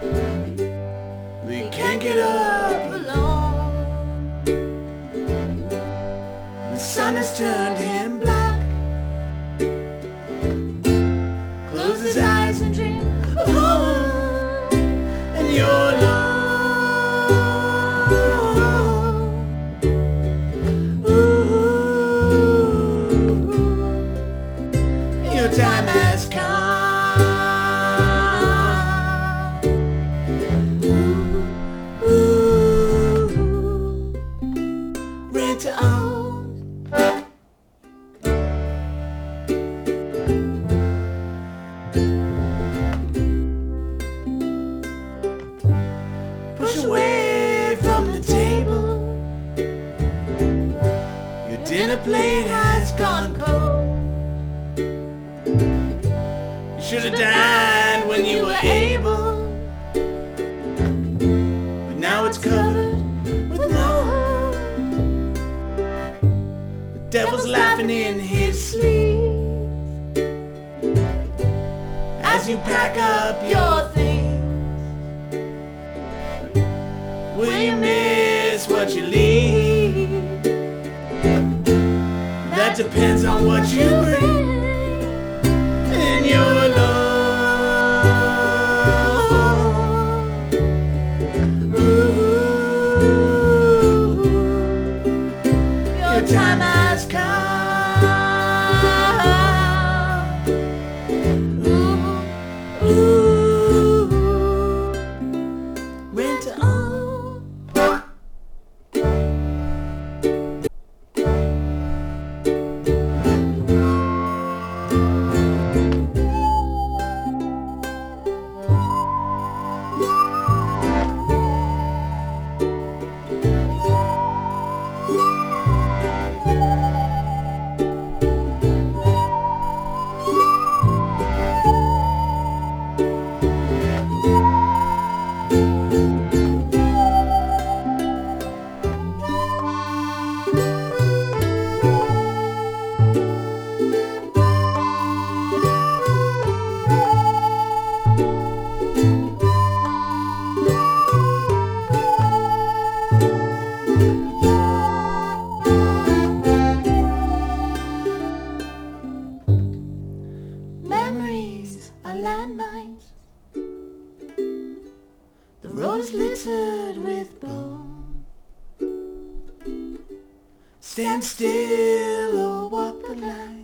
We can't get up alone. The sun has turned him black. Close his eyes and dream of home and your love. Your time has come. Rent to own. Push away from the table. Your dinner plate has gone cold. You should have dined when you were able, but now it's covered with mold. The devil's laughing in his sleeve as you pack up your things. Will you miss what you leave? That depends on what you bring in your love. Your time has come. Rent to own. Memories are landmines. The road is littered with bone. Stand still or walk the line.